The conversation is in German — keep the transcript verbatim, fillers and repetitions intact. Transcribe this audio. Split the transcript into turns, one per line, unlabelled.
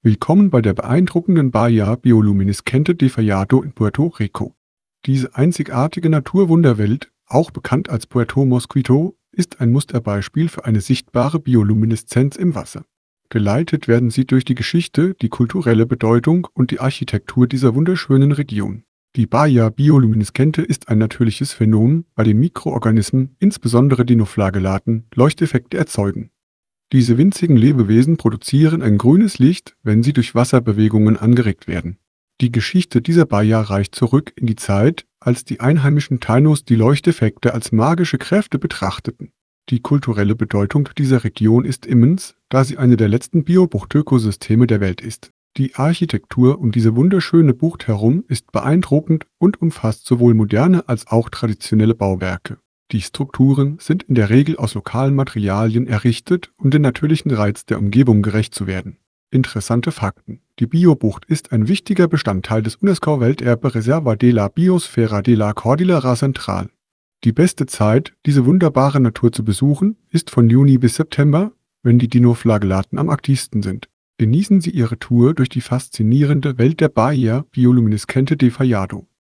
Willkommen bei der beeindruckenden Bahia Bioluminescente de Fallado in Puerto Rico. Diese einzigartige Naturwunderwelt, auch bekannt als Puerto Mosquito, ist ein Musterbeispiel für eine sichtbare Biolumineszenz im Wasser. Geleitet werden Sie durch die Geschichte, die kulturelle Bedeutung und die Architektur dieser wunderschönen Region. Die Bahia Bioluminescente ist ein natürliches Phänomen, bei dem Mikroorganismen, insbesondere Dinoflagellaten, Leuchteffekte erzeugen. Diese winzigen Lebewesen produzieren ein grünes Licht, wenn sie durch Wasserbewegungen angeregt werden. Die Geschichte dieser Bahia reicht zurück in die Zeit, als die einheimischen Tainos die Leuchteffekte als magische Kräfte betrachteten. Die kulturelle Bedeutung dieser Region ist immens, da sie eine der letzten Biobuchtökosysteme der Welt ist. Die Architektur um diese wunderschöne Bucht herum ist beeindruckend und umfasst sowohl moderne als auch traditionelle Bauwerke. Die Strukturen sind in der Regel aus lokalen Materialien errichtet, um den natürlichen Reiz der Umgebung gerecht zu werden. Interessante Fakten: Die Biobucht ist ein wichtiger Bestandteil des UNESCO-Welterbe Reserva de la Biosfera de la Cordillera Central. Die beste Zeit, diese wunderbare Natur zu besuchen, ist von Juni bis September, wenn die Dinoflagellaten am aktivsten sind. Genießen Sie Ihre Tour durch die faszinierende Welt der Bahia Bioluminescente de Fallado.